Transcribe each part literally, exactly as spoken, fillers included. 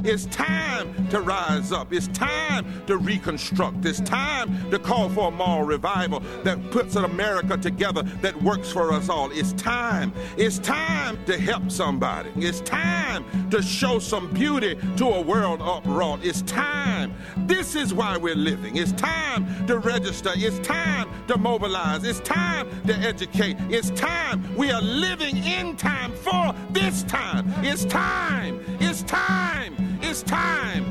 It's time to rise up. It's time to reconstruct. It's time to call for a moral revival that puts an America together that works for us all. It's time. It's time to help somebody. It's time to show some beauty to a world upraught. It's time. This is why we're living. It's time to register. It's time to mobilize. It's time to educate. It's time. We are living in time for this time. It's time. It's time. It's time.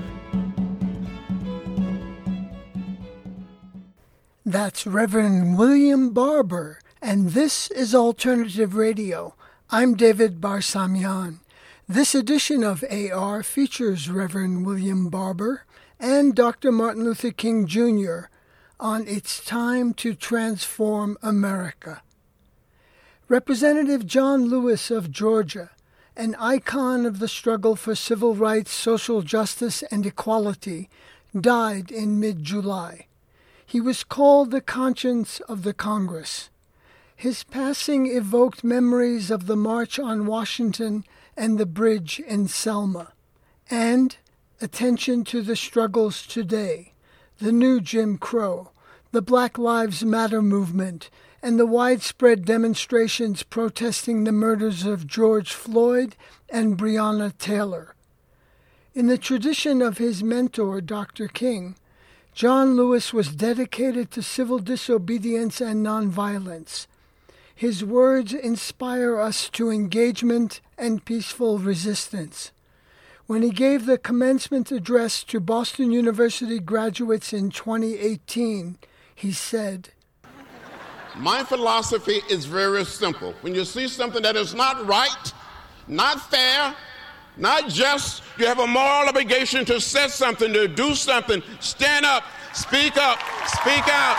That's Reverend William Barber, and this is Alternative Radio. I'm David Barsamian. This edition of A R features Reverend William Barber and Doctor Martin Luther King Junior on It's Time to Transform America. Representative John Lewis of Georgia, an icon of the struggle for civil rights, social justice, and equality, died in mid-July. He was called the conscience of the Congress. His passing evoked memories of the March on Washington and the bridge in Selma, and attention to the struggles today, the new Jim Crow, the Black Lives Matter movement, and the widespread demonstrations protesting the murders of George Floyd and Breonna Taylor. In the tradition of his mentor, Doctor King, John Lewis was dedicated to civil disobedience and nonviolence. His words inspire us to engagement and peaceful resistance. When he gave the commencement address to Boston University graduates in twenty eighteen, he said, "My philosophy is very simple. When you see something that is not right, not fair, not just, you have a moral obligation to say something, to do something, stand up, speak up, speak out."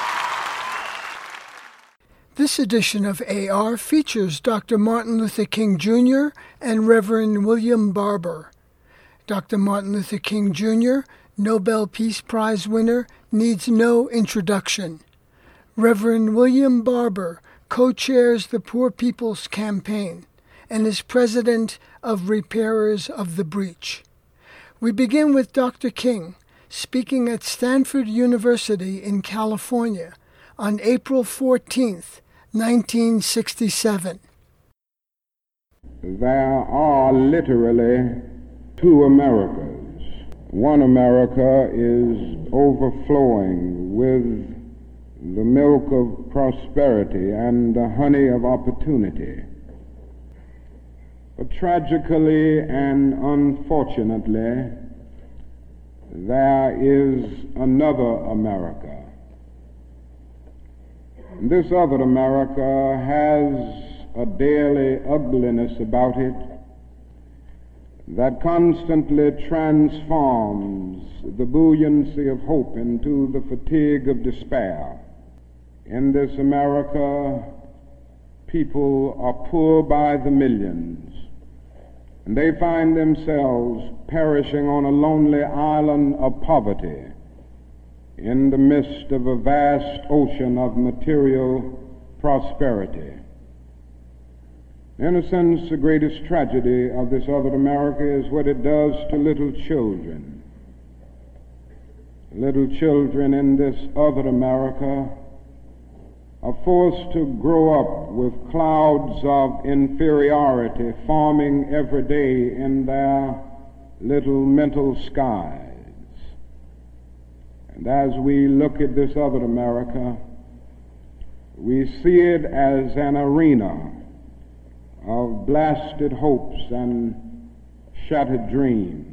This edition of A R features Doctor Martin Luther King Junior and Reverend William Barber. Doctor Martin Luther King Junior, Nobel Peace Prize winner, needs no introduction. Reverend William Barber co-chairs the Poor People's Campaign and is president of Repairers of the Breach. We begin with Doctor King speaking at Stanford University in California on April fourteenth, nineteen sixty-seven. There are literally two Americas. One America is overflowing with the milk of prosperity and the honey of opportunity. But tragically and unfortunately, there is another America. This other America has a daily ugliness about it that constantly transforms the buoyancy of hope into the fatigue of despair. In this America, people are poor by the millions, and they find themselves perishing on a lonely island of poverty in the midst of a vast ocean of material prosperity. In a sense, the greatest tragedy of this other America is what it does to little children. Little children in this other America are forced to grow up with clouds of inferiority forming every day in their little mental skies. And as we look at this other America, we see it as an arena of blasted hopes and shattered dreams.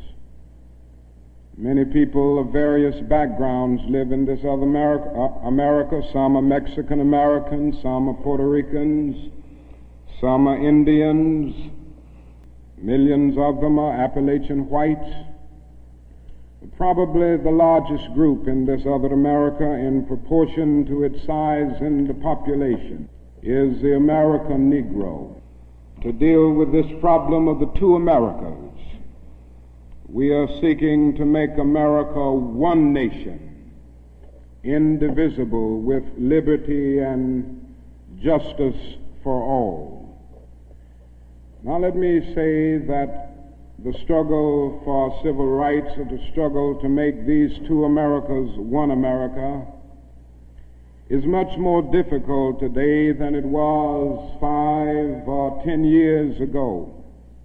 Many people of various backgrounds live in this other America. Uh, America. Some are Mexican Americans, some are Puerto Ricans, some are Indians. Millions of them are Appalachian whites. Probably the largest group in this other America, in proportion to its size in the population, is the American Negro. To deal with this problem of the two Americas, we are seeking to make America one nation, indivisible, with liberty and justice for all. Now let me say that the struggle for civil rights, or the struggle to make these two Americas one America, is much more difficult today than it was five or ten years ago.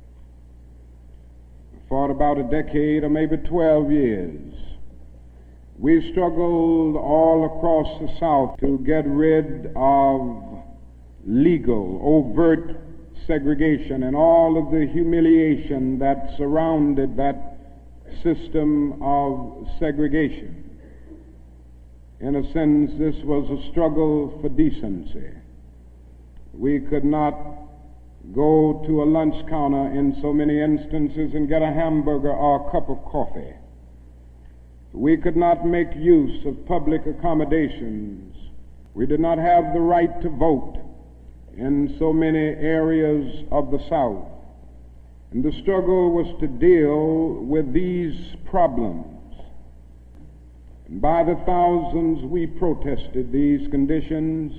For about a decade or maybe twelve years, we struggled all across the South to get rid of legal, overt segregation and all of the humiliation that surrounded that system of segregation. In a sense, this was a struggle for decency. We could not go to a lunch counter in so many instances and get a hamburger or a cup of coffee. We could not make use of public accommodations. We did not have the right to vote in so many areas of the South. And the struggle was to deal with these problems. And by the thousands we protested these conditions.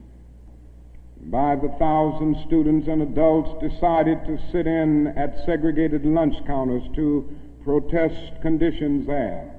By the thousands, students and adults decided to sit in at segregated lunch counters to protest conditions there.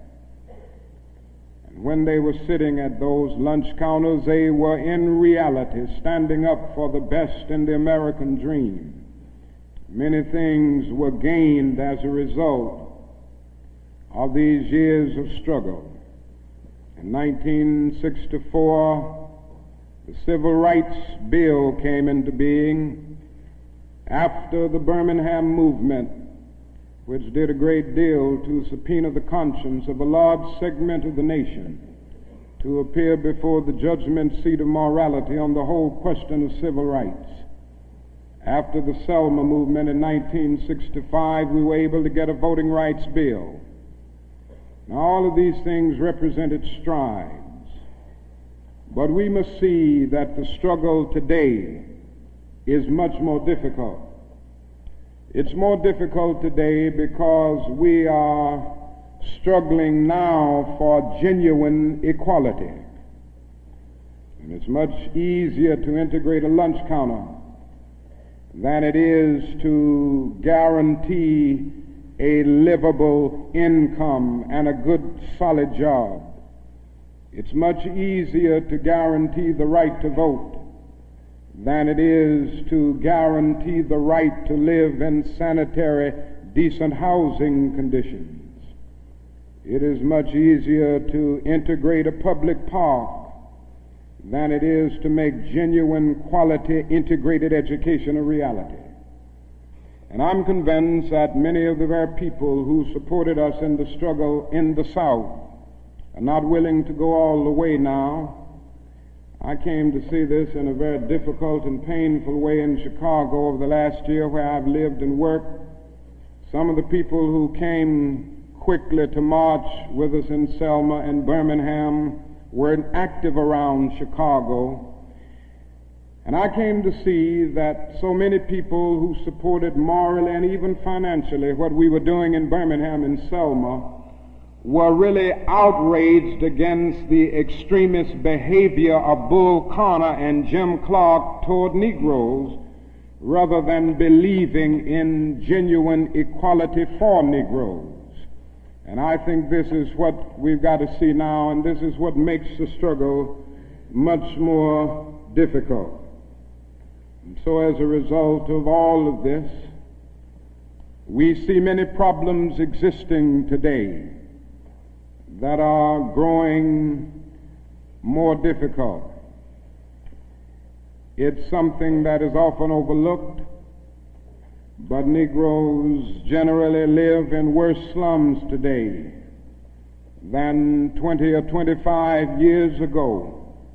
And when they were sitting at those lunch counters, they were in reality standing up for the best in the American dream. Many things were gained as a result of these years of struggle. In nineteen sixty-four, the Civil Rights Bill came into being after the Birmingham movement, which did a great deal to subpoena the conscience of a large segment of the nation to appear before the judgment seat of morality on the whole question of civil rights. After the Selma movement in nineteen sixty-five, we were able to get a voting rights bill. Now, all of these things represented strides. But we must see that the struggle today is much more difficult. It's more difficult today because we are struggling now for genuine equality. And it's much easier to integrate a lunch counter than it is to guarantee a livable income and a good, solid job. It's much easier to guarantee the right to vote than it is to guarantee the right to live in sanitary, decent housing conditions. It is much easier to integrate a public park than it is to make genuine, quality, integrated education a reality. And I'm convinced that many of the very people who supported us in the struggle in the South are not willing to go all the way now. I came to see this in a very difficult and painful way in Chicago over the last year, where I've lived and worked. Some of the people who came quickly to march with us in Selma and Birmingham were active around Chicago. And I came to see that so many people who supported morally and even financially what we were doing in Birmingham and Selma were really outraged against the extremist behavior of Bull Connor and Jim Clark toward Negroes, rather than believing in genuine equality for Negroes. And I think this is what we've got to see now, and this is what makes the struggle much more difficult. And so as a result of all of this, we see many problems existing today that are growing more difficult. It's something that is often overlooked, but Negroes generally live in worse slums today than twenty or twenty-five years ago.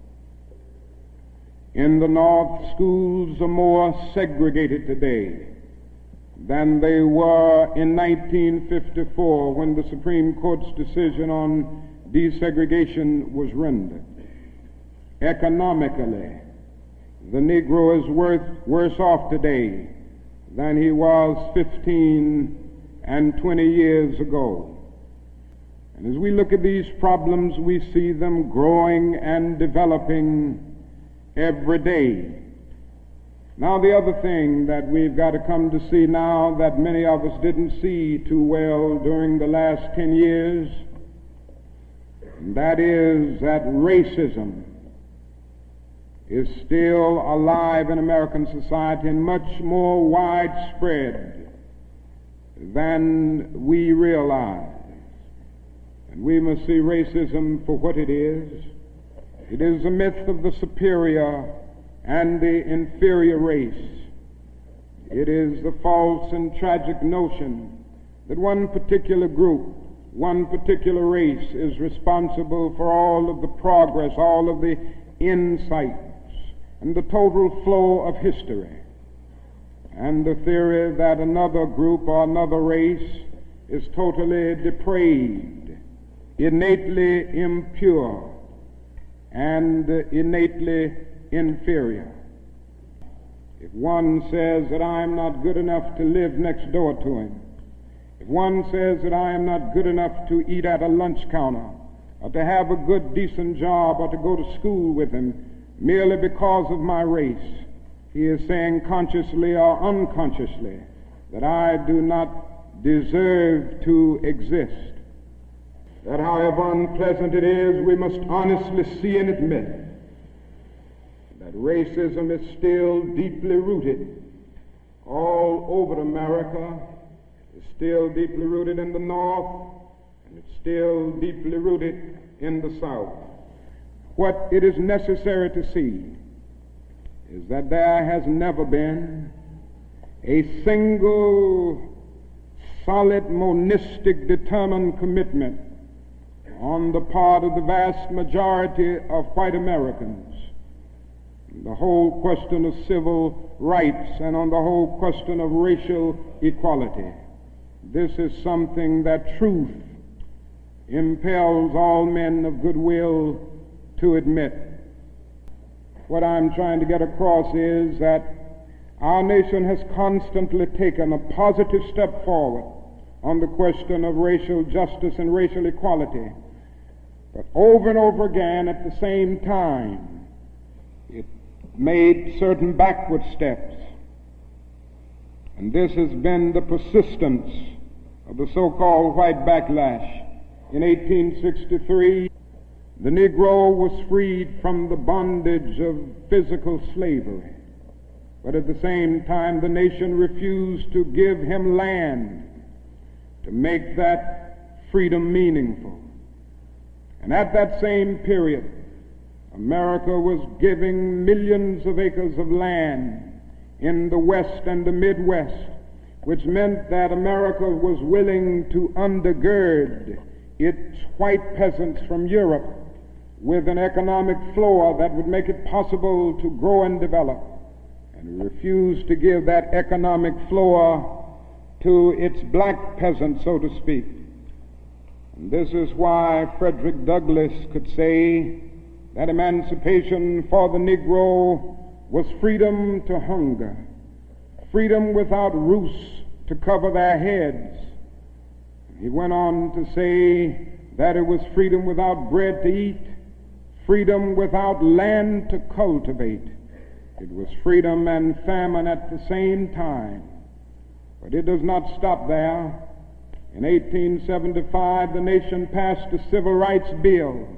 In the North, schools are more segregated today than they were in nineteen fifty-four, when the Supreme Court's decision on desegregation was rendered. Economically, the Negro is worth, worse off today than he was fifteen and twenty years ago. And as we look at these problems, we see them growing and developing every day. Now, the other thing that we've got to come to see now that many of us didn't see too well during the last ten years, and that is that racism is still alive in American society and much more widespread than we realize. And we must see racism for what it is. It is a myth of the superior and the inferior race. It is the false and tragic notion that one particular group, one particular race is responsible for all of the progress, all of the insights, and the total flow of history. And the theory that another group or another race is totally depraved, innately impure, and innately inferior. If one says that I am not good enough to live next door to him, if one says that I am not good enough to eat at a lunch counter, or to have a good, decent job, or to go to school with him, merely because of my race, he is saying consciously or unconsciously that I do not deserve to exist. That however unpleasant it is, we must honestly see and admit that racism is still deeply rooted all over America. It's still deeply rooted in the North, and it's still deeply rooted in the South. What it is necessary to see is that there has never been a single solid, monistic, determined commitment on the part of the vast majority of white Americans, the whole question of civil rights and on the whole question of racial equality. This is something that truth impels all men of goodwill to admit. What I'm trying to get across is that our nation has constantly taken a positive step forward on the question of racial justice and racial equality. But over and over again, at the same time, it made certain backward steps. And this has been the persistence of the so-called white backlash. In eighteen sixty-three, the Negro was freed from the bondage of physical slavery. But at the same time, the nation refused to give him land to make that freedom meaningful. And at that same period, America was giving millions of acres of land in the West and the Midwest, which meant that America was willing to undergird its white peasants from Europe with an economic floor that would make it possible to grow and develop, and refused to give that economic floor to its black peasants, so to speak. And this is why Frederick Douglass could say that emancipation for the Negro was freedom to hunger, freedom without roofs to cover their heads. He went on to say that it was freedom without bread to eat, freedom without land to cultivate. It was freedom and famine at the same time. But it does not stop there. In eighteen seventy-five, the nation passed a civil rights bill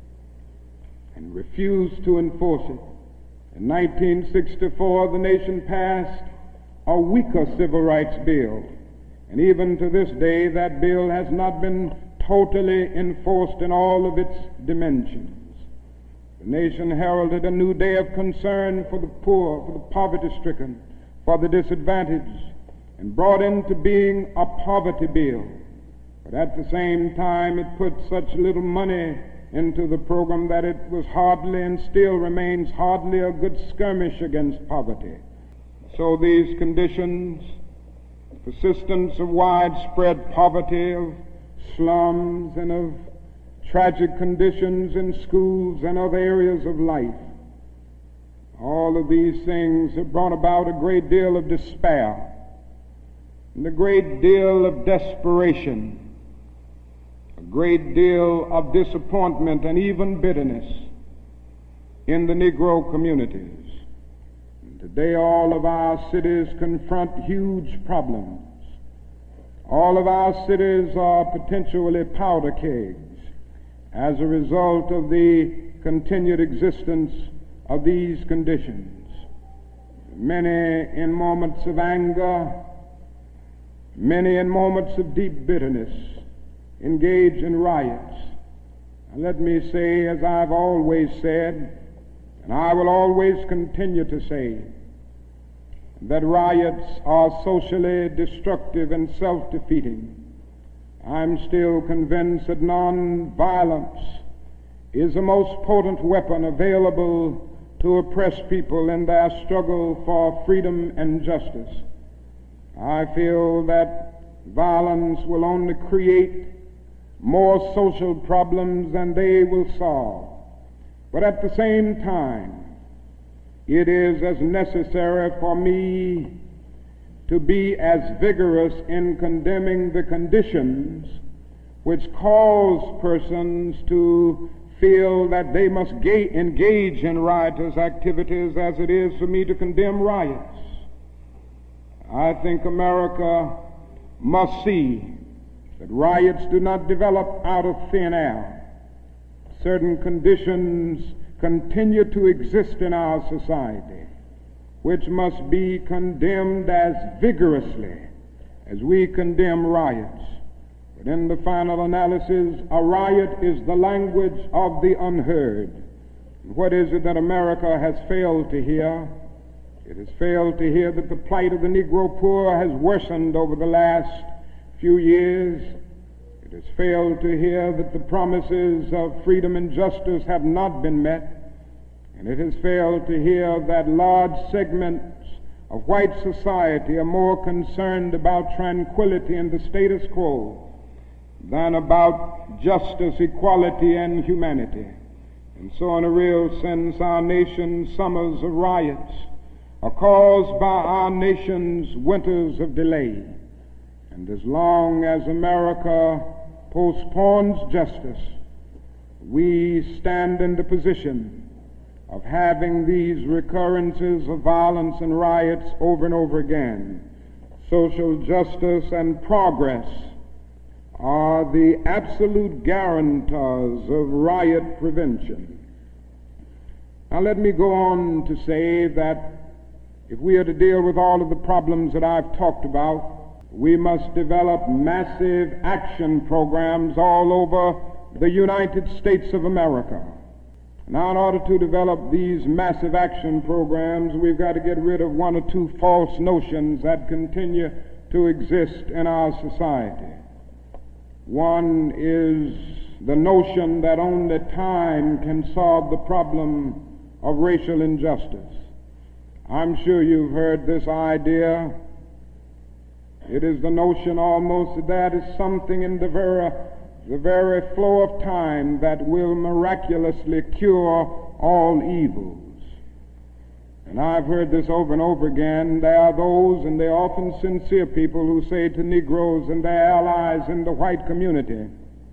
and refused to enforce it. In nineteen sixty-four, the nation passed a weaker civil rights bill. And even to this day, that bill has not been totally enforced in all of its dimensions. The nation heralded a new day of concern for the poor, for the poverty-stricken, for the disadvantaged, and brought into being a poverty bill. But at the same time, it put such little money into the program that it was hardly and still remains hardly a good skirmish against poverty. So these conditions, persistence of widespread poverty, of slums, and of tragic conditions in schools and other areas of life, all of these things have brought about a great deal of despair and a great deal of desperation, a great deal of disappointment and even bitterness in the Negro communities. And Today, all of our cities confront huge problems. All of our cities are potentially powder kegs as a result of the continued existence of these conditions. Many in moments of anger, many in moments of deep bitterness, engage in riots. And let me say, as I've always said, and I will always continue to say, that riots are socially destructive and self-defeating. I'm still convinced that non-violence is the most potent weapon available to oppress people in their struggle for freedom and justice. I feel that violence will only create more social problems than they will solve. But at the same time, it is as necessary for me to be as vigorous in condemning the conditions which cause persons to feel that they must ga- engage in riotous activities as it is for me to condemn riots. I think America must see that riots do not develop out of thin air. Certain conditions continue to exist in our society, which must be condemned as vigorously as we condemn riots. But in the final analysis, a riot is the language of the unheard. What is it that America has failed to hear? It has failed to hear that the plight of the Negro poor has worsened over the last few years. It has failed to hear that the promises of freedom and justice have not been met. And it has failed to hear that large segments of white society are more concerned about tranquility and the status quo than about justice, equality, and humanity. And so in a real sense, our nation's summers of riots are caused by our nation's winters of delay. And as long as America postpones justice, we stand in the position of having these recurrences of violence and riots over and over again. Social justice and progress are the absolute guarantors of riot prevention. Now let me go on to say that if we are to deal with all of the problems that I've talked about, we must develop massive action programs all over the United States of America. Now, in order to develop these massive action programs, we've got to get rid of one or two false notions that continue to exist in our society. One is the notion that only time can solve the problem of racial injustice. I'm sure you've heard this idea. It is the notion almost that that is something in the very, the very flow of time that will miraculously cure all evils. And I've heard this over and over again. There are those, and they're often sincere people, who say to Negroes and their allies in the white community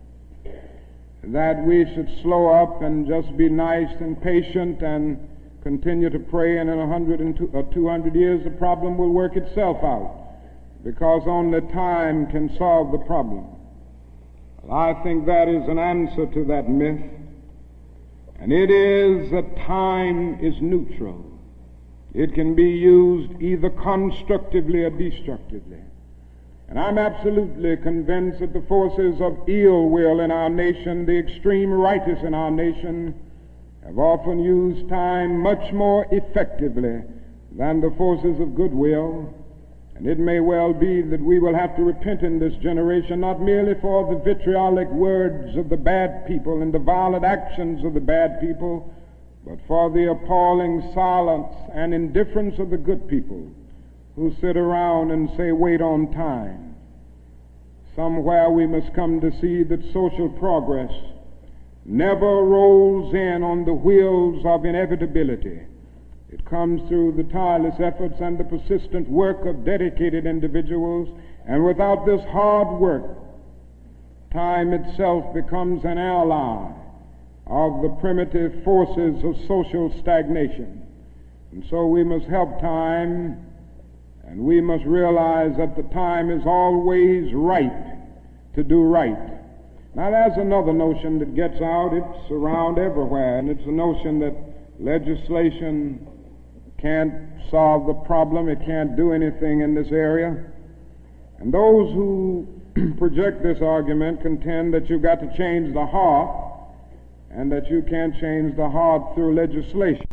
that we should slow up and just be nice and patient and continue to pray, and in a hundred and two, or two hundred years the problem will work itself out, because only time can solve the problem. Well, I think that is an answer to that myth, and it is that time is neutral. It can be used either constructively or destructively. And I'm absolutely convinced that the forces of ill will in our nation, the extreme rightists in our nation, have often used time much more effectively than the forces of goodwill. And it may well be that we will have to repent in this generation, not merely for the vitriolic words of the bad people and the violent actions of the bad people, but for the appalling silence and indifference of the good people who sit around and say, wait on time. Somewhere we must come to see that social progress never rolls in on the wheels of inevitability. It comes through the tireless efforts and the persistent work of dedicated individuals, and without this hard work, time itself becomes an ally of the primitive forces of social stagnation. And so we must help time, and we must realize that the time is always right to do right. Now there's another notion that gets out, it's around everywhere, and it's the notion that legislation can't solve the problem, it can't do anything in this area. And those who project this argument contend that you've got to change the heart, and that you can't change the heart through legislation.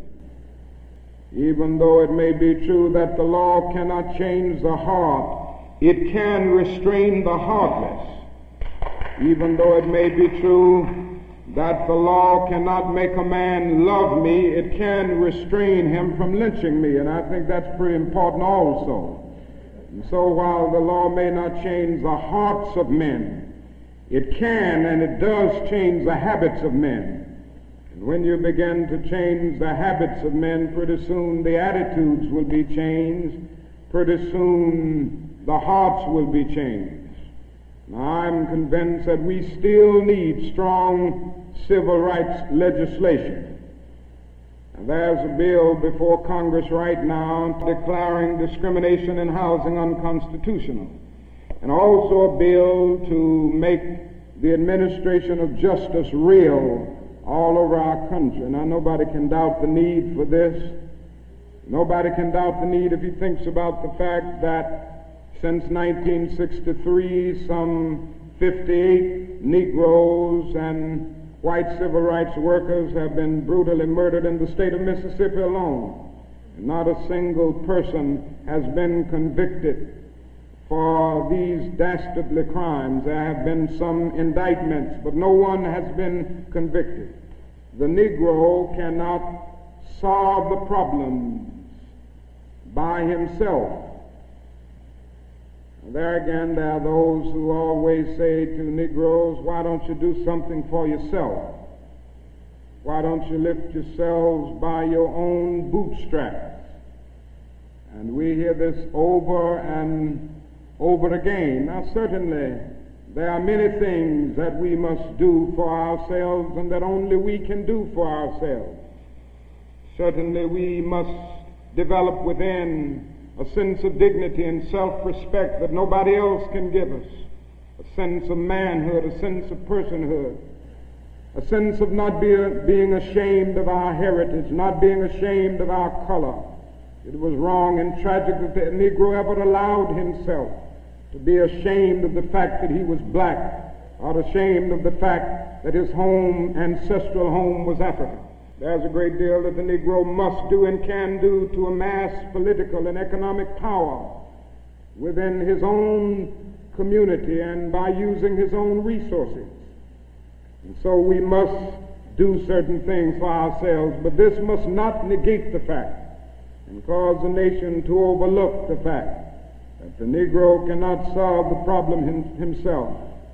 Even though it may be true that the law cannot change the heart, it can restrain the heartless. Even though it may be true that the law cannot make a man love me, it can restrain him from lynching me, and I think that's pretty important also. And so while the law may not change the hearts of men, it can and it does change the habits of men. And when you begin to change the habits of men, pretty soon the attitudes will be changed, pretty soon the hearts will be changed. Now, I'm convinced that we still need strong civil rights legislation. And there's a bill before Congress right now declaring discrimination in housing unconstitutional, and also a bill to make the administration of justice real all over our country. Now, nobody can doubt the need for this. Nobody can doubt the need if he thinks about the fact that since nineteen sixty-three, some fifty-eight Negroes and white civil rights workers have been brutally murdered in the state of Mississippi alone. And not a single person has been convicted for these dastardly crimes. There have been some indictments, but no one has been convicted. The Negro cannot solve the problems by himself. There again, there are those who always say to Negroes, why don't you do something for yourself? Why don't you lift yourselves by your own bootstraps? And we hear this over and over again. Now, certainly, there are many things that we must do for ourselves and that only we can do for ourselves. Certainly, we must develop within a sense of dignity and self-respect that nobody else can give us, a sense of manhood, a sense of personhood, a sense of not be, being ashamed of our heritage, not being ashamed of our color. It was wrong and tragic that the Negro ever allowed himself to be ashamed of the fact that he was black, or ashamed of the fact that his home, ancestral home, was African. There's a great deal that the Negro must do and can do to amass political and economic power within his own community and by using his own resources. And so we must do certain things for ourselves, but this must not negate the fact and cause the nation to overlook the fact that the Negro cannot solve the problem him, himself.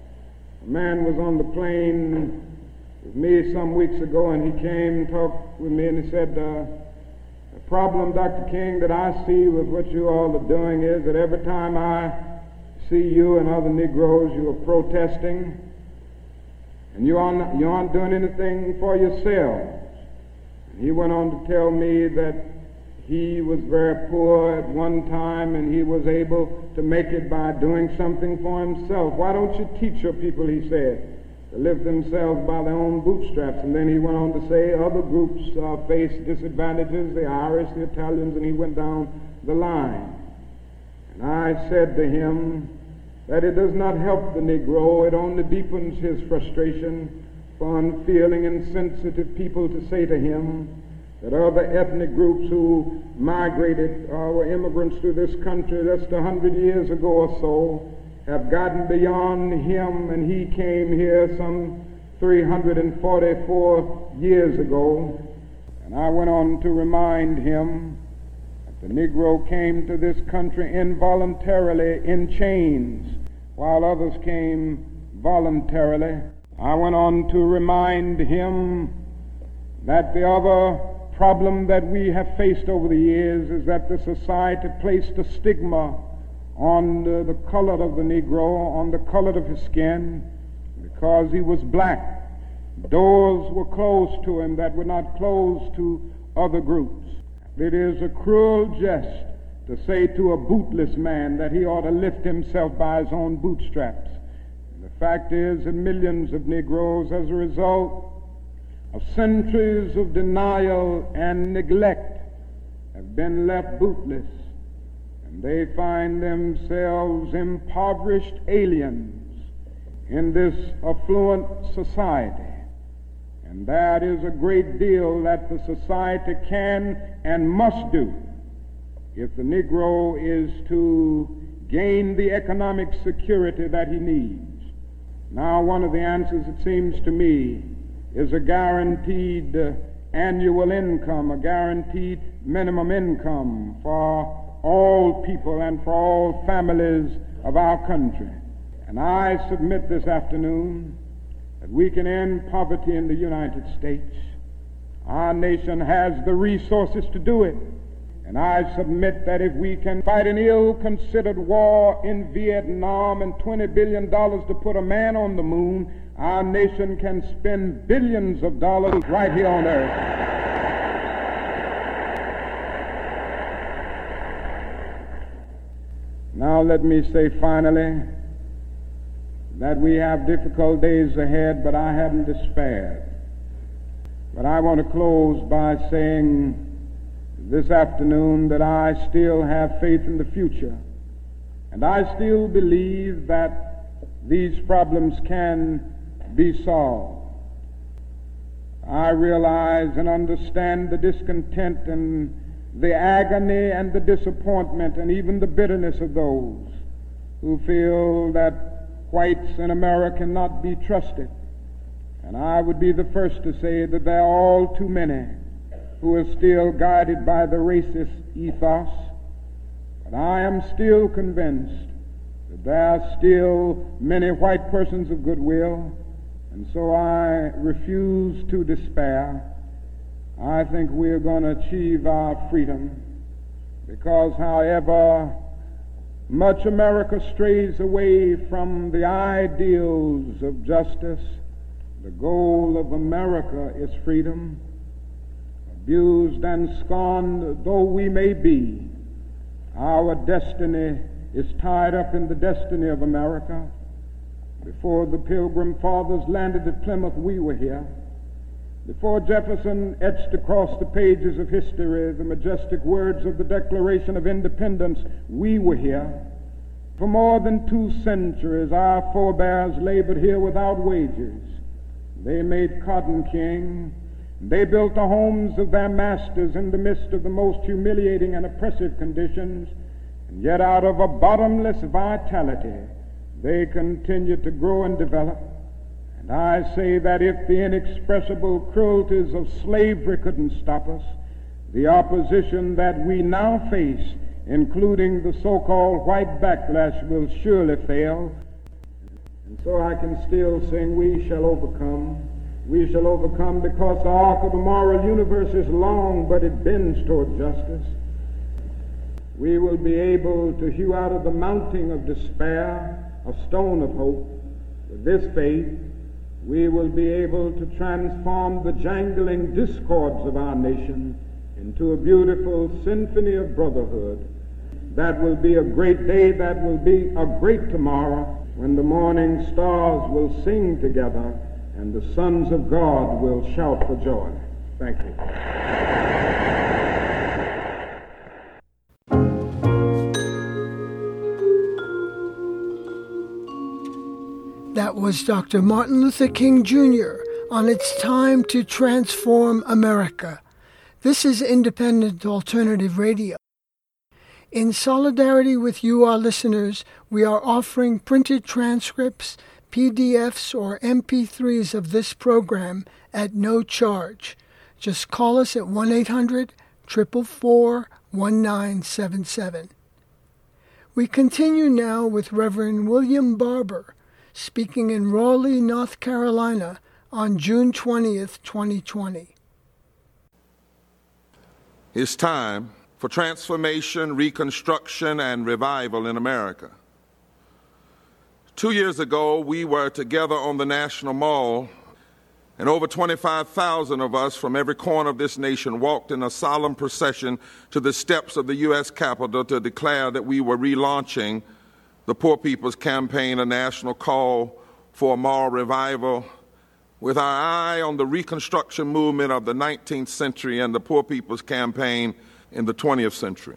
A man was on the plane with me some weeks ago, and he came and talked with me, and he said, uh, the problem, Doctor King, that I see with what you all are doing is that every time I see you and other Negroes, you are protesting, and you aren't, you aren't doing anything for yourselves. And he went on to tell me that he was very poor at one time, and he was able to make it by doing something for himself. Why don't you teach your people, he said, to lift themselves by their own bootstraps? And then he went on to say other groups uh, face disadvantages, the Irish, the Italians, and he went down the line. And I said to him that it does not help the Negro, it only deepens his frustration for unfeeling and sensitive people to say to him that other ethnic groups who migrated or were immigrants to this country just a hundred years ago or so have gotten beyond him, and he came here some three hundred forty-four years ago. And I went on to remind him that the Negro came to this country involuntarily in chains, while others came voluntarily. I went on to remind him that the other problem that we have faced over the years is that the society placed a stigma on the, the color of the Negro, on the color of his skin, because he was black. Doors were closed to him that were not closed to other groups. It is a cruel jest to say to a bootless man that he ought to lift himself by his own bootstraps. And the fact is that millions of Negroes, as a result of centuries of denial and neglect, have been left bootless, and they find themselves impoverished aliens in this affluent society. And that is a great deal that the society can and must do if the Negro is to gain the economic security that he needs. Now, one of the answers, it seems to me, is a guaranteed uh, annual income, a guaranteed minimum income for all people and for all families of our country. And I submit this afternoon that we can end poverty in the United States. Our nation has the resources to do it. And I submit that if we can fight an ill-considered war in Vietnam and twenty billion dollars to put a man on the moon, our nation can spend billions of dollars right here on earth. Now let me say finally that we have difficult days ahead, but I haven't despaired. But I want to close by saying this afternoon that I still have faith in the future, and I still believe that these problems can be solved. I realize and understand the discontent and the agony and the disappointment and even the bitterness of those who feel that whites in America cannot be trusted. And I would be the first to say that there are all too many who are still guided by the racist ethos. But I am still convinced that there are still many white persons of goodwill, and so I refuse to despair. I think we are going to achieve our freedom, because however much America strays away from the ideals of justice, the goal of America is freedom. Abused and scorned though we may be, our destiny is tied up in the destiny of America. Before the Pilgrim Fathers landed at Plymouth, we were here. Before Jefferson etched across the pages of history the majestic words of the Declaration of Independence, we were here. For more than two centuries, our forebears labored here without wages. They made cotton king. They built the homes of their masters in the midst of the most humiliating and oppressive conditions, and yet out of a bottomless vitality, they continued to grow and develop. And I say that if the inexpressible cruelties of slavery couldn't stop us, the opposition that we now face, including the so-called white backlash, will surely fail. And so I can still sing, we shall overcome. We shall overcome because the arc of the moral universe is long, but it bends toward justice. We will be able to hew out of the mounting of despair a stone of hope. With this faith, we will be able to transform the jangling discords of our nation into a beautiful symphony of brotherhood. That will be a great day, that will be a great tomorrow, when the morning stars will sing together and the sons of God will shout for joy. Thank you. That was Doctor Martin Luther King Junior on It's Time to Transform America. This is Independent Alternative Radio. In solidarity with you, our listeners, we are offering printed transcripts, P D Fs, or M P threes of this program at no charge. Just call us at one eight hundred, four four four, one nine seven seven. We continue now with Reverend William Barber, speaking in Raleigh, North Carolina on June twentieth, twenty twenty. It's time for transformation, reconstruction, and revival in America. Two years ago, we were together on the National Mall And over twenty-five thousand of us from every corner of this nation walked in a solemn procession to the steps of the U S Capitol to declare that we were relaunching the Poor People's Campaign, a national call for a moral revival, with our eye on the Reconstruction movement of the nineteenth century and the Poor People's Campaign in the twentieth century.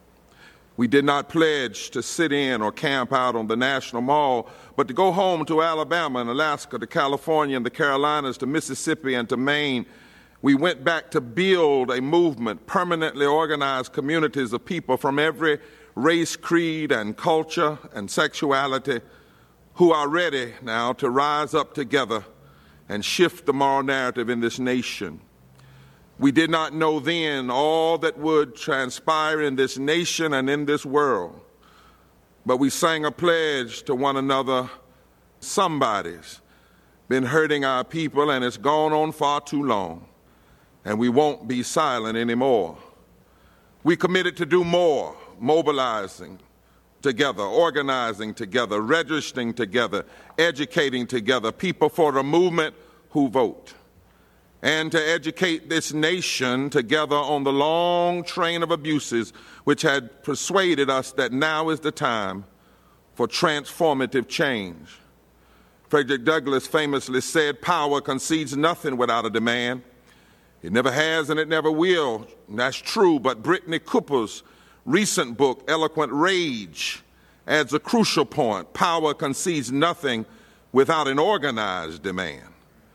We did not pledge to sit in or camp out on the National Mall, but to go home to Alabama and Alaska, to California and the Carolinas, to Mississippi and to Maine. We went back to build a movement, permanently organized communities of people from every race, creed, and culture and sexuality who are ready now to rise up together and shift the moral narrative in this nation. We did not know then all that would transpire in this nation and in this world, but we sang a pledge to one another. Somebody's been hurting our people, and it's gone on far too long, and we won't be silent anymore. We committed to do more, mobilizing together, organizing together, registering together, educating together, people for the movement who vote, and to educate this nation together on the long train of abuses which had persuaded us that now is the time for transformative change. Frederick Douglass famously said, "Power concedes nothing without a demand. It never has and it never will." And that's true, but Brittany Cooper's recent book, Eloquent Rage, adds a crucial point. Power concedes nothing without an organized demand.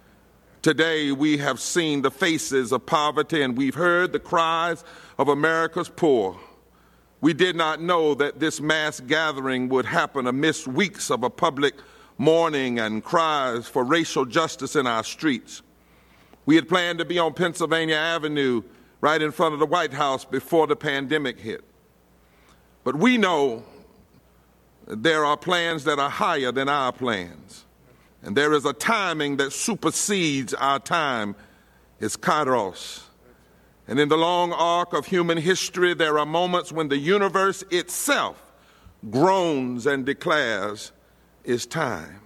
Today, we have seen the faces of poverty, and we've heard the cries of America's poor. We did not know that this mass gathering would happen amidst weeks of a public mourning and cries for racial justice in our streets. We had planned to be on Pennsylvania Avenue right in front of the White House before the pandemic hit. But we know there are plans that are higher than our plans. And there is a timing that supersedes our time. It's Kairos. And in the long arc of human history, there are moments when the universe itself groans and declares, "It's time."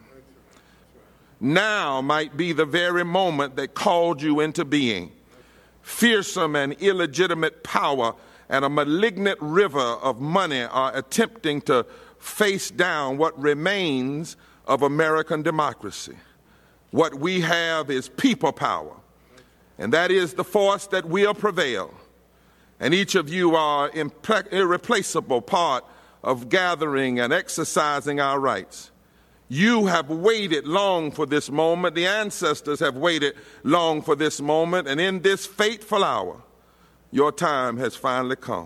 Now might be the very moment that called you into being. Fearsome and illegitimate power and a malignant river of money are attempting to face down what remains of American democracy. What we have is people power, and that is the force that will prevail. And each of you are an irreplaceable part of gathering and exercising our rights. You have waited long for this moment. The ancestors have waited long for this moment, and in this fateful hour, your time has finally come.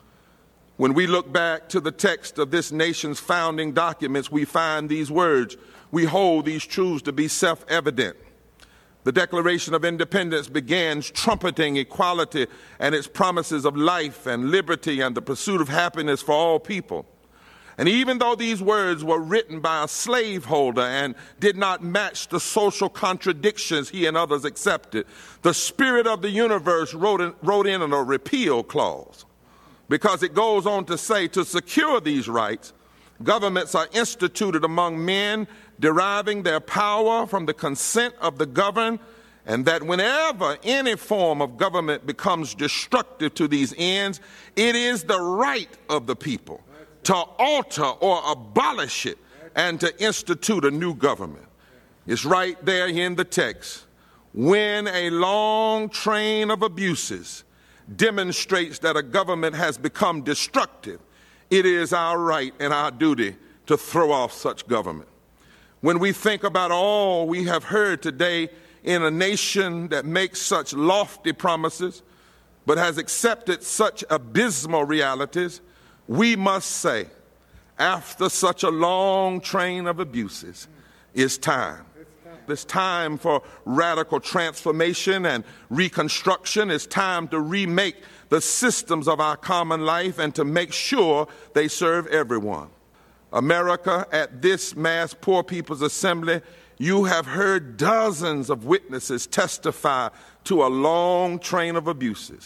When we look back to the text of this nation's founding documents, we find these words. We hold these truths to be self-evident. The Declaration of Independence begins trumpeting equality and its promises of life and liberty and the pursuit of happiness for all people. And even though these words were written by a slaveholder and did not match the social contradictions he and others accepted, the spirit of the universe wrote in, wrote in a repeal clause. Because it goes on to say, to secure these rights, governments are instituted among men deriving their power from the consent of the governed, and that whenever any form of government becomes destructive to these ends, it is the right of the people to alter or abolish it and to institute a new government. It's right there in the text. When a long train of abuses demonstrates that a government has become destructive, it is our right and our duty to throw off such government. When we think about all we have heard today in a nation that makes such lofty promises but has accepted such abysmal realities, we must say, after such a long train of abuses, it's time. It's time for radical transformation and reconstruction. It's time to remake the systems of our common life and to make sure they serve everyone. America, at this mass Poor People's Assembly, you have heard dozens of witnesses testify to a long train of abuses.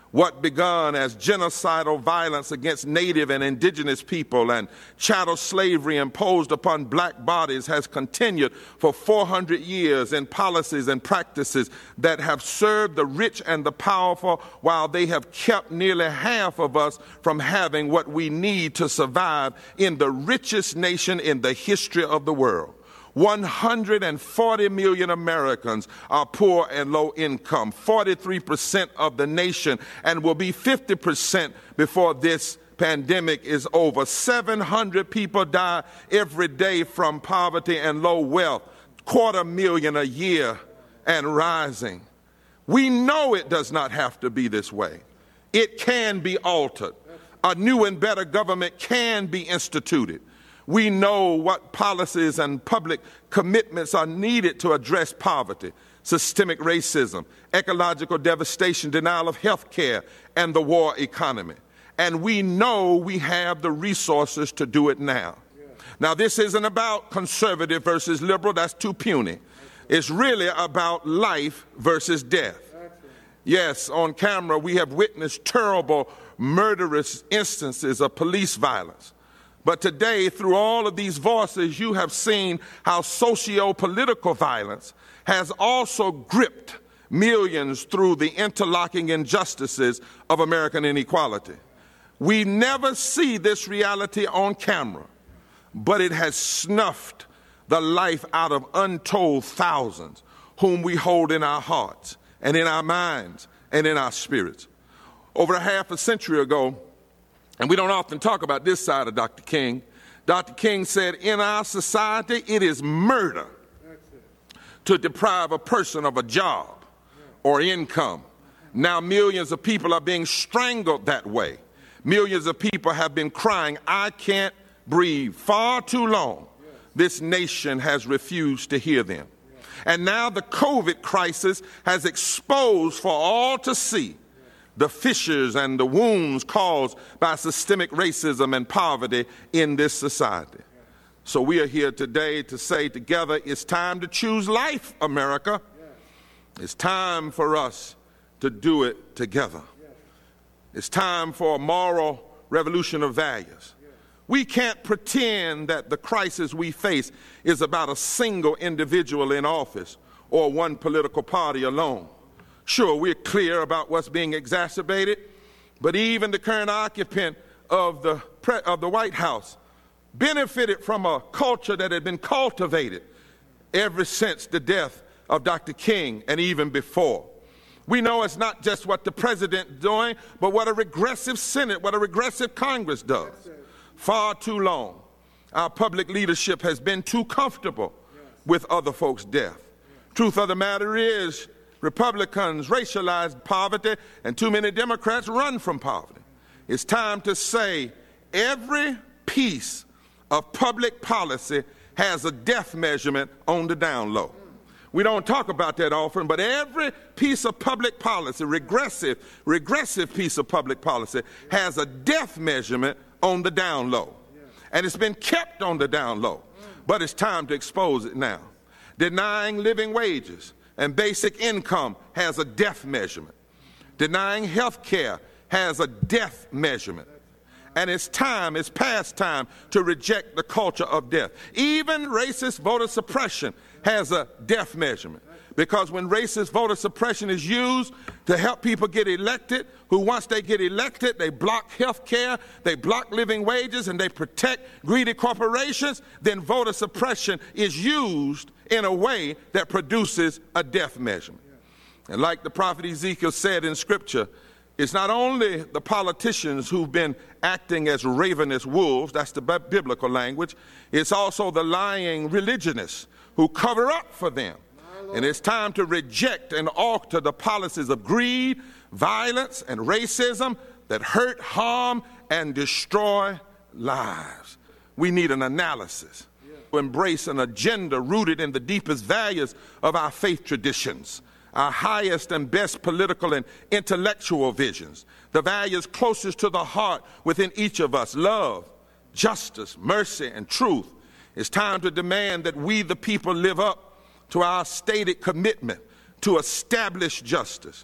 What begun as genocidal violence against native and indigenous people and chattel slavery imposed upon black bodies has continued for four hundred years in policies and practices that have served the rich and the powerful, while they have kept nearly half of us from having what we need to survive in the richest nation in the history of the world. one hundred forty million Americans are poor and low income, forty-three percent of the nation, and will be fifty percent before this pandemic is over. seven hundred people die every day from poverty and low wealth, quarter million a year and rising. We know it does not have to be this way. It can be altered. A new and better government can be instituted. We know what policies and public commitments are needed to address poverty, systemic racism, ecological devastation, denial of health care, and the war economy. And we know we have the resources to do it now. Now, this isn't about conservative versus liberal. That's too puny. It's really about life versus death. Yes, on camera, we have witnessed terrible, murderous instances of police violence. But today, through all of these voices, you have seen how socio-political violence has also gripped millions through the interlocking injustices of American inequality. We never see this reality on camera, but it has snuffed the life out of untold thousands whom we hold in our hearts and in our minds and in our spirits. Over a half a century ago, and we don't often talk about this side of Doctor King, Doctor King said, in our society, it is murder to deprive a person of a job or income. Now millions of people are being strangled that way. Millions of people have been crying, I can't breathe. Far too long, this nation has refused to hear them. And now the COVID crisis has exposed for all to see the fissures and the wounds caused by systemic racism and poverty in this society. So we are here today to say together, it's time to choose life, America. It's time for us to do it together. It's time for a moral revolution of values. We can't pretend that the crisis we face is about a single individual in office or one political party alone. Sure, we're clear about what's being exacerbated, but even the current occupant of the, pre- of the White House benefited from a culture that had been cultivated ever since the death of Doctor King and even before. We know it's not just what the president is doing, but what a regressive Senate, what a regressive Congress does. Far too long, our public leadership has been too comfortable with other folks' death. Truth of the matter is, Republicans racialize poverty, and too many Democrats run from poverty. It's time to say every piece of public policy has a death measurement on the down low. We don't talk about that often, but every piece of public policy, regressive, regressive piece of public policy, has a death measurement on the down low. And it's been kept on the down low, but it's time to expose it now. Denying living wages and basic income has a death measurement. Denying health care has a death measurement. And it's time, it's past time to reject the culture of death. Even racist voter suppression has a death measurement. Because when racist voter suppression is used to help people get elected, who once they get elected, they block health care, they block living wages, and they protect greedy corporations, then voter suppression is used in a way that produces a death measurement. And like the prophet Ezekiel said in Scripture, it's not only the politicians who've been acting as ravenous wolves, that's the biblical language, it's also the lying religionists who cover up for them. And it's time to reject and alter the policies of greed, violence, and racism that hurt, harm, and destroy lives. We need an analysis to embrace an agenda rooted in the deepest values of our faith traditions, our highest and best political and intellectual visions, the values closest to the heart within each of us, love, justice, mercy, and truth. It's time to demand that we, the people, live up to our stated commitment to establish justice,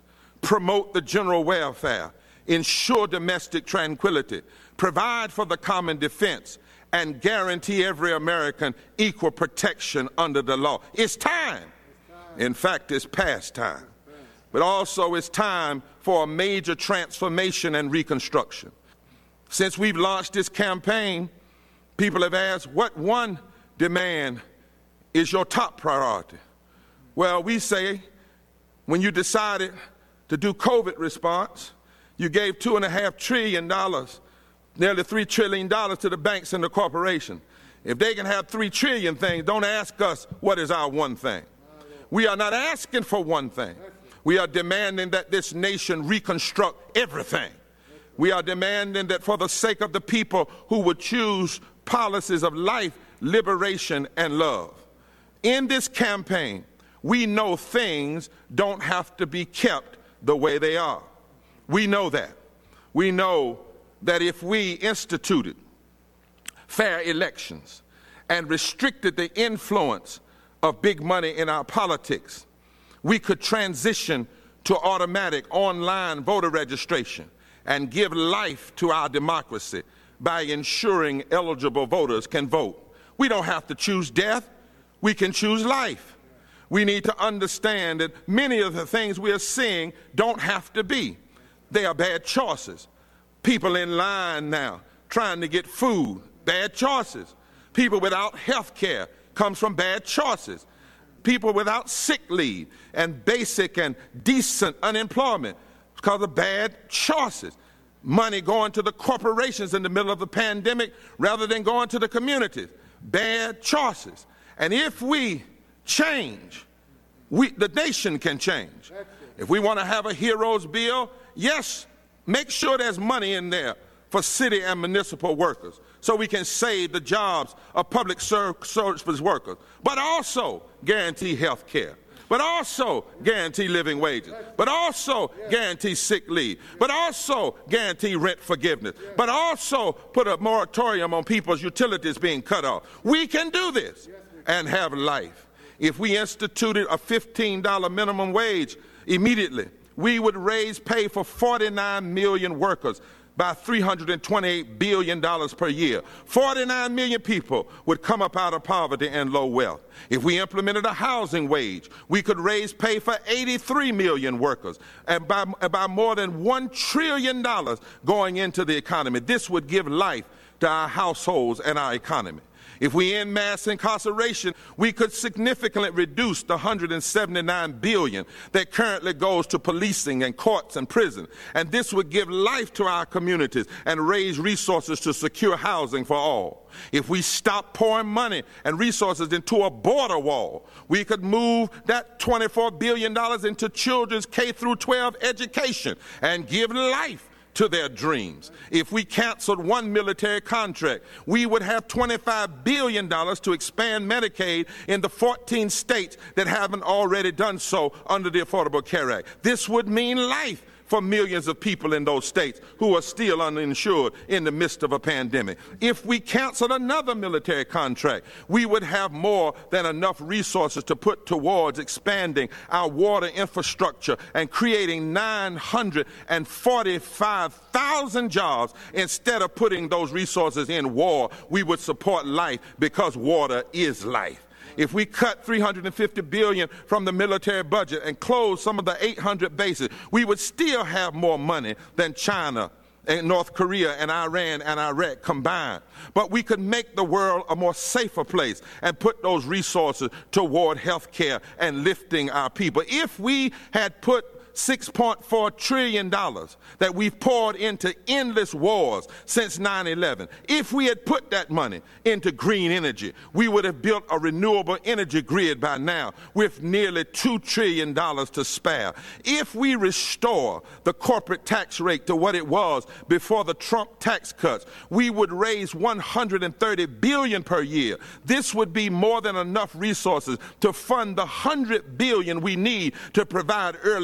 promote the general welfare, ensure domestic tranquility, provide for the common defense, and guarantee every American equal protection under the law. It's time. In fact, it's past time. But also it's time for a major transformation and reconstruction. Since we've launched this campaign, people have asked, what one demand is your top priority? Well, we say, when you decided to do COVID response, you gave two and a half trillion dollars, nearly three trillion dollars to the banks and the corporation. If they can have three trillion things, don't ask us what is our one thing. We are not asking for one thing. We are demanding that this nation reconstruct everything. We are demanding that for the sake of the people who would choose policies of life, liberation, and love. In this campaign, we know things don't have to be kept the way they are. We know that. We know that if we instituted fair elections and restricted the influence of big money in our politics, we could transition to automatic online voter registration and give life to our democracy by ensuring eligible voters can vote. We don't have to choose death. We can choose life. We need to understand that many of the things we are seeing don't have to be. They are bad choices. People in line now trying to get food, bad choices. People without health care comes from bad choices. People without sick leave and basic and decent unemployment because of bad choices. Money going to the corporations in the middle of the pandemic rather than going to the communities. Bad choices. And if we change, we, the nation can change. If we want to have a heroes bill, yes, make sure there's money in there for city and municipal workers so we can save the jobs of public service workers, but also guarantee health care, but also guarantee living wages, but also guarantee sick leave, but also guarantee rent forgiveness, but also put a moratorium on people's utilities being cut off. We can do this and have life. If we instituted a fifteen dollar minimum wage immediately, we would raise pay for forty-nine million workers by three hundred twenty-eight billion dollars per year. forty-nine million people would come up out of poverty and low wealth. If we implemented a housing wage, we could raise pay for eighty-three million workers and by, by more than one trillion dollars going into the economy. This would give life to our households and our economy. If we end mass incarceration, we could significantly reduce the one hundred seventy-nine billion dollars that currently goes to policing and courts and prison. And this would give life to our communities and raise resources to secure housing for all. If we stop pouring money and resources into a border wall, we could move that twenty-four billion dollars into children's K through twelve education and give life to their dreams. If we canceled one military contract, we would have twenty-five billion dollars to expand Medicaid in the fourteen states that haven't already done so under the Affordable Care Act. This would mean life for millions of people in those states who are still uninsured in the midst of a pandemic. If we canceled another military contract, we would have more than enough resources to put towards expanding our water infrastructure and creating nine hundred forty-five thousand jobs. Instead of putting those resources in war, we would support life because water is life. If we cut three hundred fifty billion dollars from the military budget and close some of the eight hundred bases, we would still have more money than China and North Korea and Iran and Iraq combined. But we could make the world a more safer place and put those resources toward health care and lifting our people. If we had put six point four trillion dollars that we've poured into endless wars since nine eleven. If we had put that money into green energy, we would have built a renewable energy grid by now with nearly two trillion dollars to spare. If we restore the corporate tax rate to what it was before the Trump tax cuts, we would raise one hundred thirty billion dollars per year. This would be more than enough resources to fund the one hundred billion dollars we need to provide early child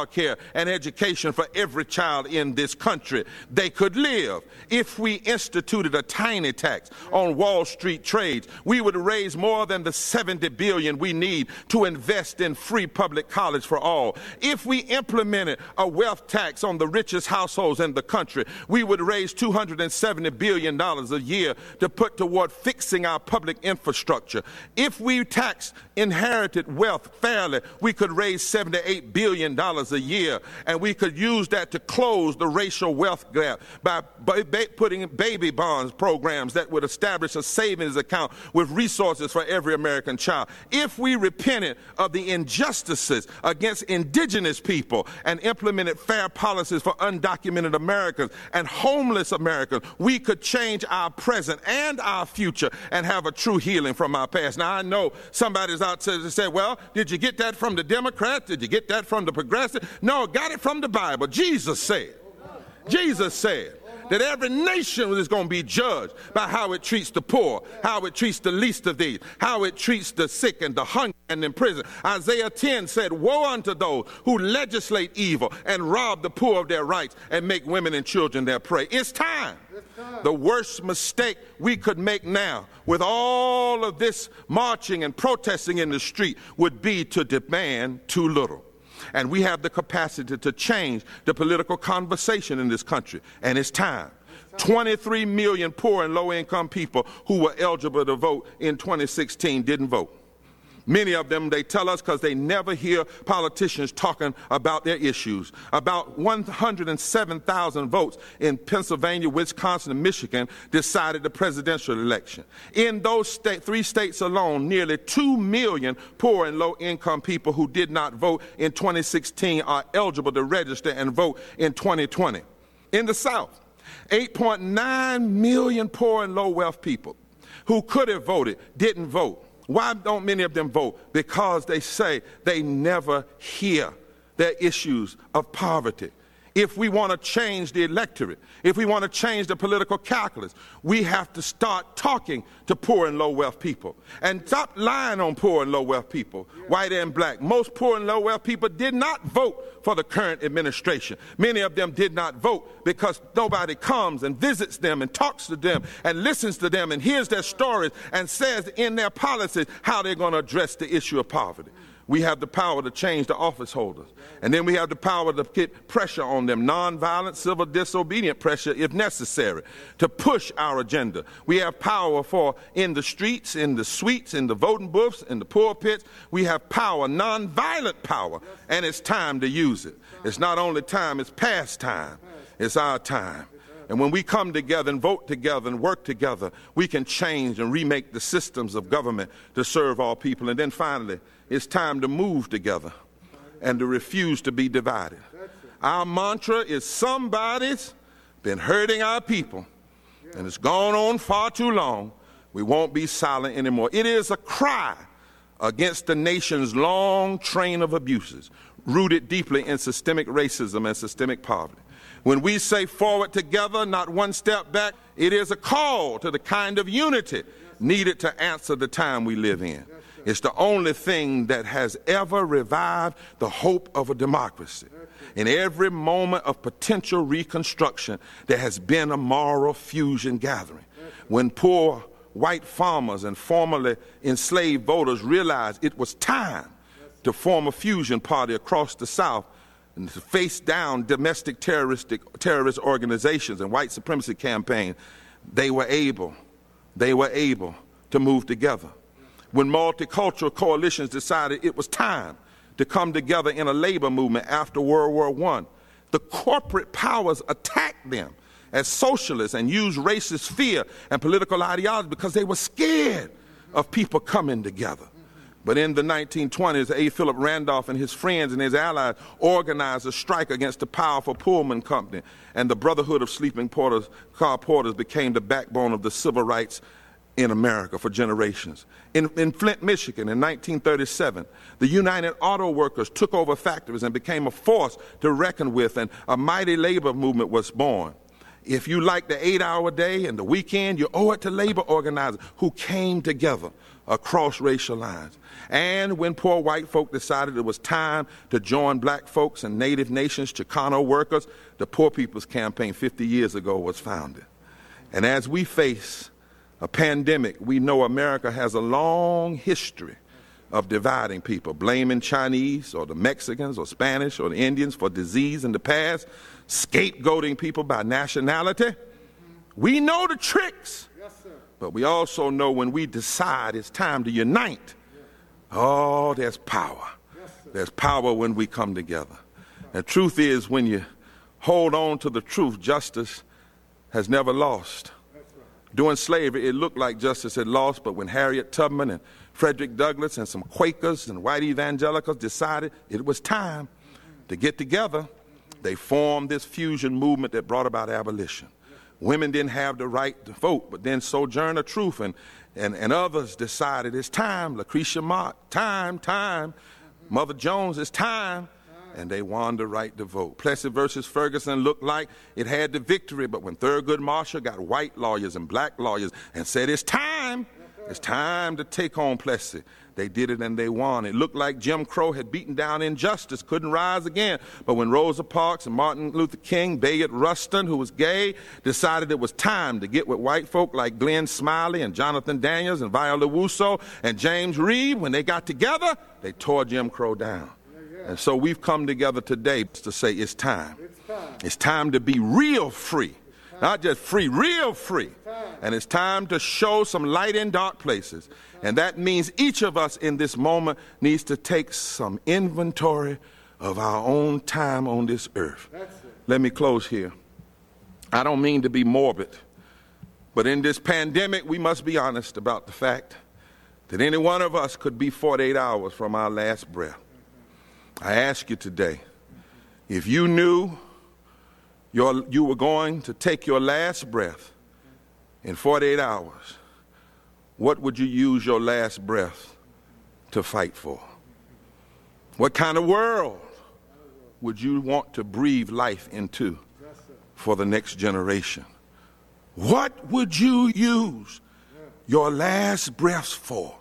child care and education for every child in this country, they could live. If we instituted a tiny tax on Wall Street trades, we would raise more than the seventy billion dollars we need to invest in free public college for all. If we implemented a wealth tax on the richest households in the country, we would raise two hundred seventy billion dollars a year to put toward fixing our public infrastructure. If we taxed inherited wealth fairly, we could raise seventy-eight billion dollars a year, and we could use that to close the racial wealth gap by, by, by putting baby bonds programs that would establish a savings account with resources for every American child. If we repented of the injustices against indigenous people and implemented fair policies for undocumented Americans and homeless Americans, we could change our present and our future and have a true healing from our past. Now, I know somebody's out to say, well, did you get that from the Democrats? Did you get that from the progressive? No, got it from the Bible. Jesus said, Jesus said that every nation is going to be judged by how it treats the poor, how it treats the least of these, how it treats the sick and the hungry and in prison. Isaiah ten said, woe unto those who legislate evil and rob the poor of their rights and make women and children their prey. It's time. The worst mistake we could make now with all of this marching and protesting in the street would be to demand too little. And we have the capacity to change the political conversation in this country, and it's time. twenty-three million poor and low-income people who were eligible to vote in twenty sixteen didn't vote. Many of them, they tell us because they never hear politicians talking about their issues. About one hundred seven thousand votes in Pennsylvania, Wisconsin, and Michigan decided the presidential election. In those state, three states alone, nearly two million poor and low-income people who did not vote in twenty sixteen are eligible to register and vote in twenty twenty. In the South, eight point nine million poor and low-wealth people who could have voted didn't vote. Why don't many of them vote? Because they say they never hear their issues of poverty. If we want to change the electorate, if we want to change the political calculus, we have to start talking to poor and low-wealth people. And stop lying on poor and low-wealth people, white and black. Most poor and low-wealth people did not vote for the current administration. Many of them did not vote because nobody comes and visits them and talks to them and listens to them and hears their stories and says in their policies how they're going to address the issue of poverty. We have the power to change the office holders. And then we have the power to get pressure on them, nonviolent, civil disobedient pressure if necessary, to push our agenda. We have power for in the streets, in the suites, in the voting booths, in the pulpits. We have power, nonviolent power, and it's time to use it. It's not only time, it's past time. It's our time. And when we come together and vote together and work together, we can change and remake the systems of government to serve all people. And then finally, it's time to move together and to refuse to be divided. Our mantra is somebody's been hurting our people, and it's gone on far too long. We won't be silent anymore. It is a cry against the nation's long train of abuses, rooted deeply in systemic racism and systemic poverty. When we say forward together, not one step back, it is a call to the kind of unity needed to answer the time we live in. It's the only thing that has ever revived the hope of a democracy. In every moment of potential reconstruction, there has been a moral fusion gathering. When poor white farmers and formerly enslaved voters realized it was time to form a fusion party across the South and to face down domestic terroristic terrorist organizations and white supremacy campaigns, they were able, they were able to move together. When multicultural coalitions decided it was time to come together in a labor movement after World War One, the corporate powers attacked them as socialists and used racist fear and political ideology because they were scared of people coming together. But in the nineteen twenties, A. Philip Randolph and his friends and his allies organized a strike against the powerful Pullman Company, and the Brotherhood of Sleeping Porters, Car Porters became the backbone of the civil rights in America for generations. In, in Flint, Michigan, in nineteen thirty-seven, the United Auto Workers took over factories and became a force to reckon with, and a mighty labor movement was born. If you like the eight-hour day and the weekend, you owe it to labor organizers who came together across racial lines. And when poor white folk decided it was time to join black folks and Native nations, Chicano workers, the Poor People's Campaign fifty years ago was founded. And as we face a pandemic, we know America has a long history of dividing people, blaming Chinese or the Mexicans or Spanish or the Indians for disease in the past, scapegoating people by nationality. We know the tricks, but we also know when we decide it's time to unite, oh, there's power. There's power when we come together. The truth is, when you hold on to the truth, justice has never lost. During slavery, it looked like justice had lost, but when Harriet Tubman and Frederick Douglass and some Quakers and white evangelicals decided it was time to get together, they formed this fusion movement that brought about abolition. Women didn't have the right to vote, but then Sojourner Truth and, and, and others decided it's time. Lucretia Mott, time, time. Mother Jones, it's time. And they won the right to vote. Plessy versus Ferguson looked like it had the victory, but when Thurgood Marshall got white lawyers and black lawyers and said it's time, it's time to take on Plessy, they did it and they won. It looked like Jim Crow had beaten down injustice, couldn't rise again. But when Rosa Parks and Martin Luther King, Bayard Rustin, who was gay, decided it was time to get with white folk like Glenn Smiley and Jonathan Daniels and Viola Russo and James Reeb, when they got together, they tore Jim Crow down. And so we've come together today to say it's time. It's time, it's time to be real free. Not just free, real free. And it's time to show some light in dark places. And that means each of us in this moment needs to take some inventory of our own time on this earth. Let me close here. I don't mean to be morbid, but in this pandemic, we must be honest about the fact that any one of us could be forty-eight hours from our last breath. I ask you today, if you knew your, you were going to take your last breath in forty-eight hours, what would you use your last breath to fight for? What kind of world would you want to breathe life into for the next generation? What would you use your last breaths for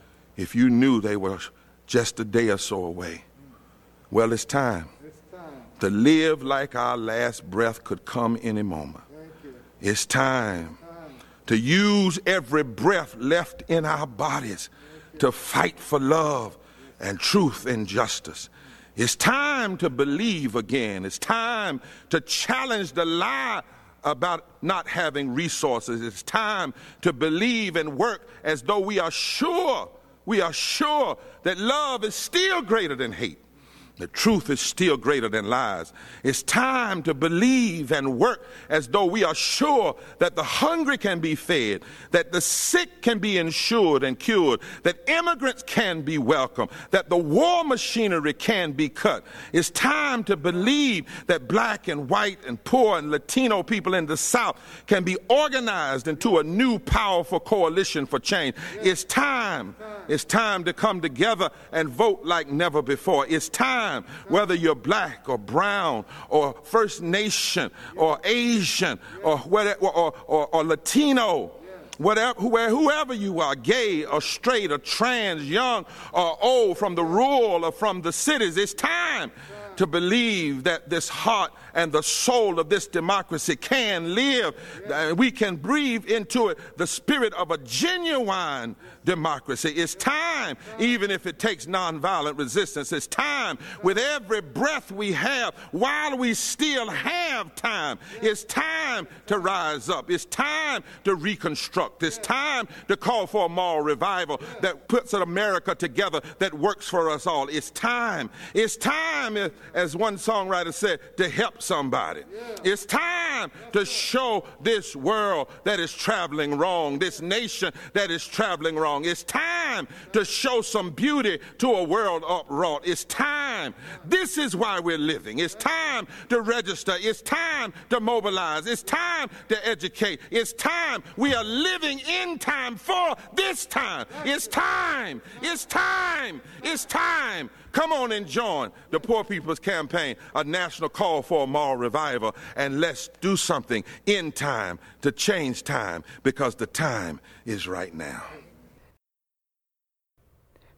if you knew they were just a day or so away? Well, it's time, it's time to live like our last breath could come any moment. It's time, time to use every breath left in our bodies to fight for love and truth and justice. It's time to believe again. It's time to challenge the lie about not having resources. It's time to believe and work as though we are sure, we are sure that love is still greater than hate. The truth is still greater than lies. It's time to believe and work as though we are sure that the hungry can be fed, that the sick can be insured and cured, that immigrants can be welcomed, that the war machinery can be cut. It's time to believe that black and white and poor and Latino people in the South can be organized into a new powerful coalition for change. It's time. It's time to come together and vote like never before. It's time. Whether you're black or brown or First Nation or Asian or whatever, or, or, or Latino, whatever, whoever you are, gay or straight or trans, young or old, from the rural or from the cities, it's time to believe that this heart and the soul of this democracy can live. Yeah. We can breathe into it the spirit of a genuine democracy. It's time, even if it takes nonviolent resistance. It's time, with every breath we have, while we still have time. It's time to rise up. It's time to reconstruct. It's time to call for a moral revival that puts an America together that works for us all. It's time. It's time, as one songwriter said, to help somebody. Yeah. It's time to show this world that is traveling wrong, this nation that is traveling wrong. It's time to show some beauty to a world upraught. It's time. This is why we're living. It's time to register. It's time to mobilize. It's time to educate. It's time. We are living in time for this time. It's time. It's time. It's time. Come on and join the Poor People's Campaign, a national call for a moral revival, and let's do something in time to change time, because the time is right now.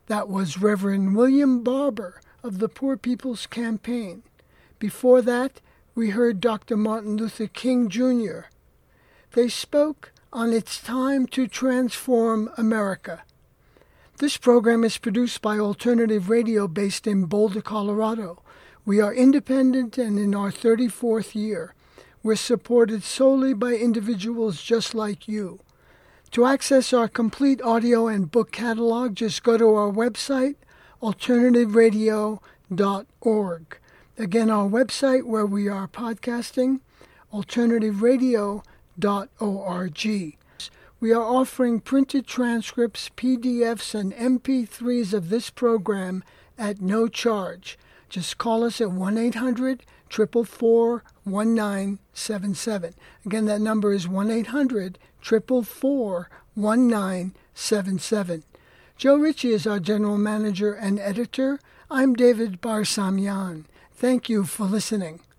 That was Reverend William Barber of the Poor People's Campaign. Before that, we heard Doctor Martin Luther King Junior They spoke on It's Time to Transform America. This program is produced by Alternative Radio based in Boulder, Colorado. We are independent and in our thirty-fourth year. We're supported solely by individuals just like you. To access our complete audio and book catalog, just go to our website, alternative radio dot org. Again, our website where we are podcasting, alternative radio dot org. We are offering printed transcripts, P D Fs, and M P threes of this program at no charge. Just call us at one eight hundred, four four four, one nine seven seven. Again, that number is one eight hundred, four four four, one nine seven seven. Joe Ritchie is our general manager and editor. I'm David Barsamian. Thank you for listening.